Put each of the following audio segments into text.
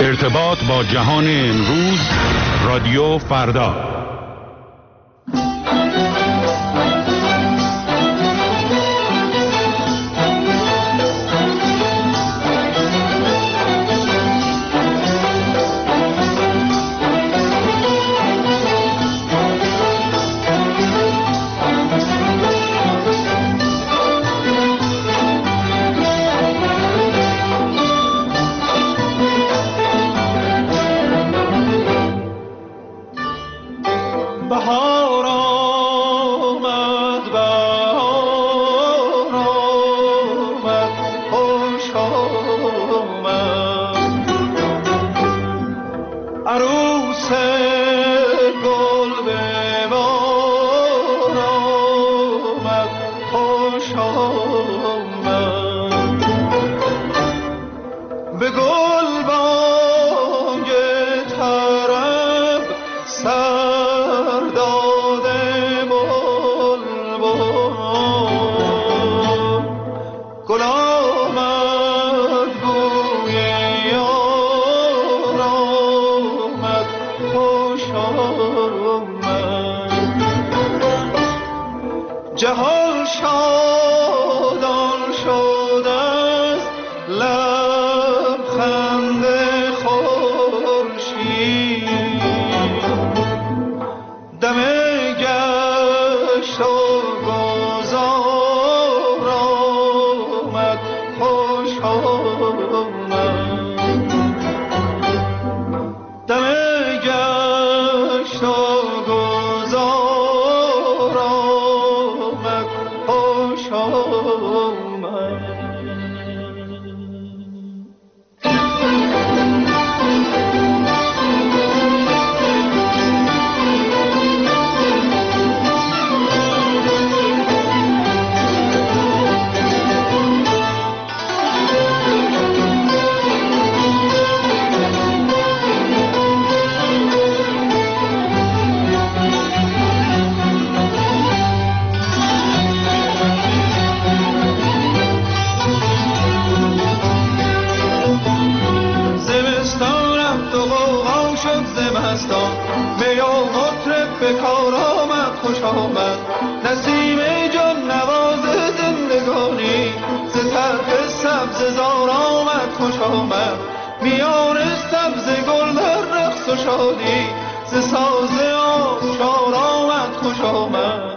ارتباط با جهان امروز، رادیو فردا. جهان شادان شده است، لبخند خورشید دم گشت و گذار آمد، خوش آمد. دم گشت و گذار آمد، خوش آمد. می و مطرب به کار آمد، خوش آمد. نسیم جان نواز زندگانی ز طرف سبز زار آمد، خوش آمد. میان سبز گل در رقص و شادی ز ساز آبشار آمد، خوش آمد.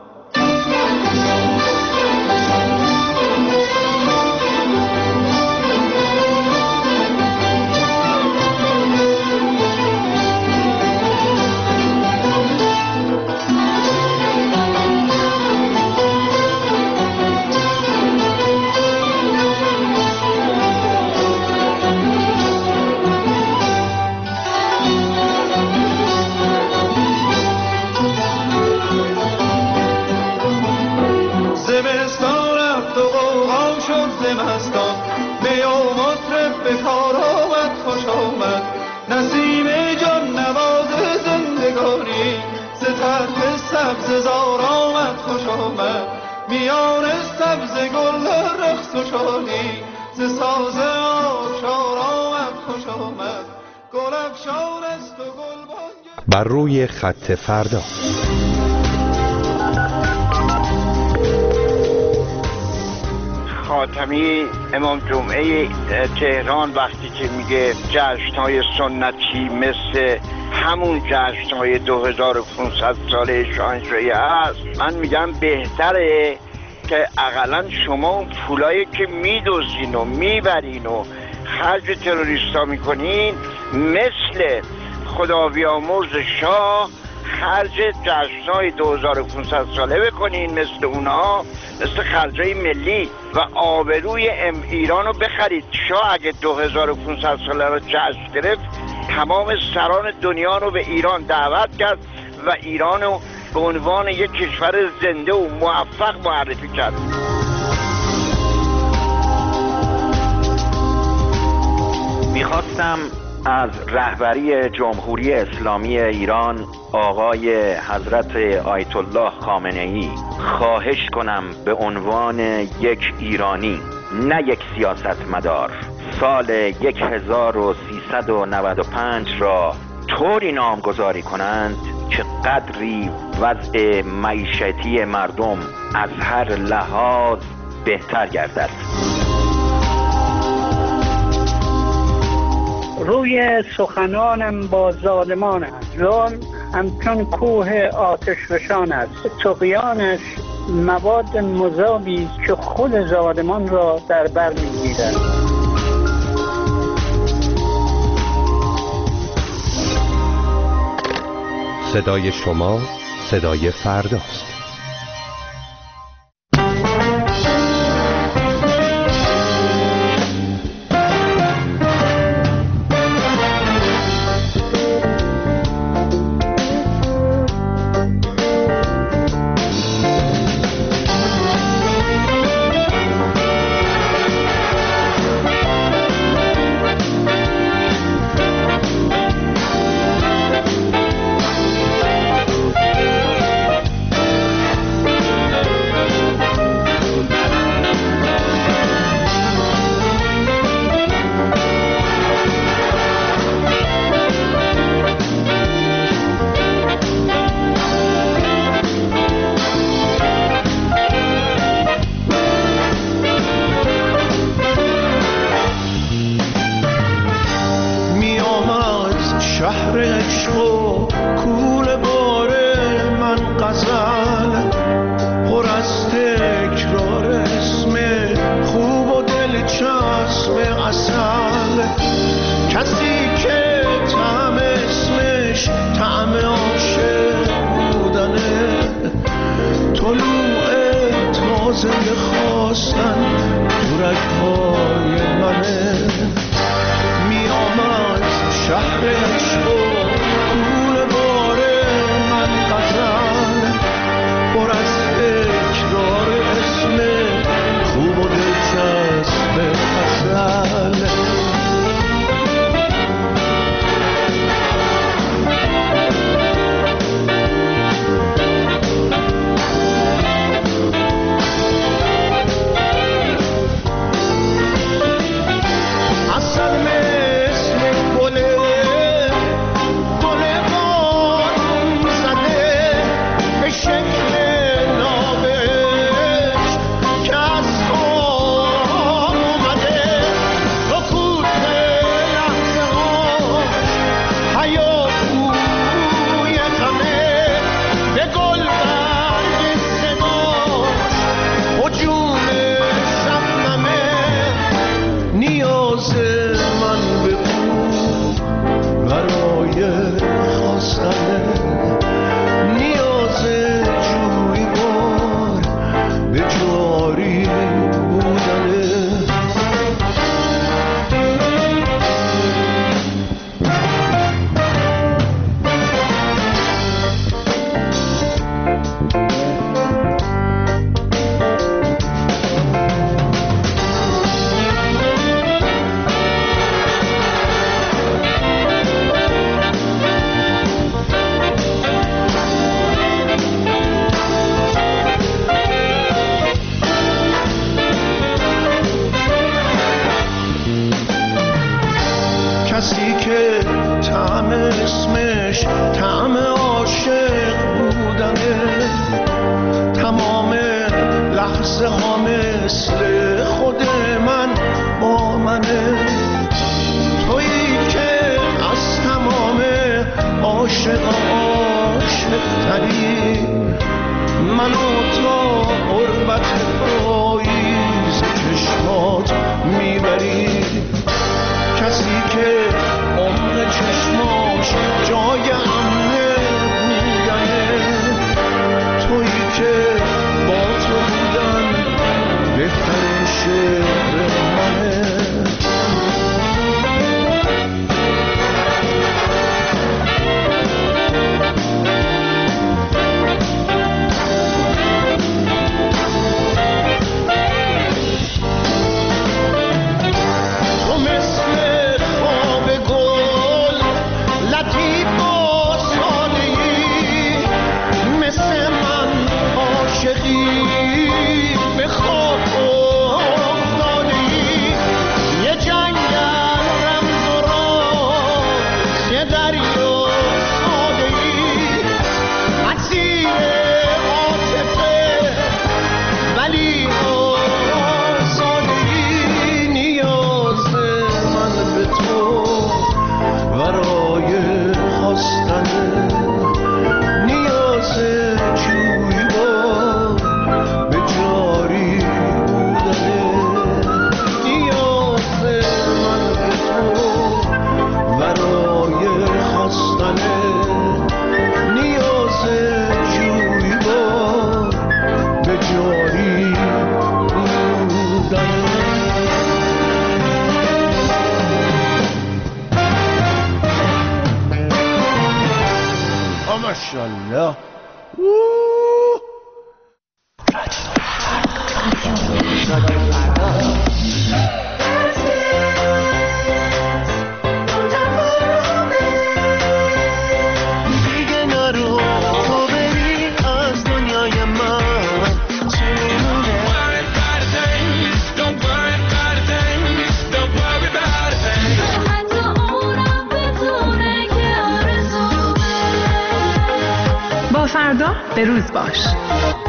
می و مطرب به کار آمد، خوش آمد. نسیم جان نواز زندگانی ز طرف سبز زار آمد، خوش آمد. میان سبز گل رقص و شادی ز ساز آبشار آمد، خوش آمد. گل افشان است و گلبانگ بر روی خط فردا. خاتمی امام جمعه تهران وقتی که میگه جشن‌های سنتی مثل همون جشن‌های 2500 ساله شاهنشاهی هست، من میگم بهتره که اقلا شما اون پولایی که میدوزین و میبرین و خرج تروریستا میکنین مثل خدا بیامرز شاه خرج جشن‌های 2500 ساله بکنین، مثل اونها، مثل خرجای ملی و آبروی ایران رو بخرید. شاه اگه 2500 ساله رو جشن گرفت، تمام سران دنیا رو به ایران دعوت کرد و ایران رو به عنوان یک کشور زنده و موفق معرفی کرد. میخواستم از رهبری جمهوری اسلامی ایران آقای حضرت آیت الله خامنه‌ای خواهش کنم به عنوان یک ایرانی، نه یک سیاستمدار، سال 1395 را طوری نامگذاری کنند که قدری وضع معیشتی مردم از هر لحاظ بهتر گردد. روی سخنانم با ظالمان است. ظلم همچون کوه آتش فشان است. طغیانش مواد مذابی که خود ظالمان را در بر می‌گیرد. صدای شما صدای فرداست. ماشاءالله. فردا به روز باش.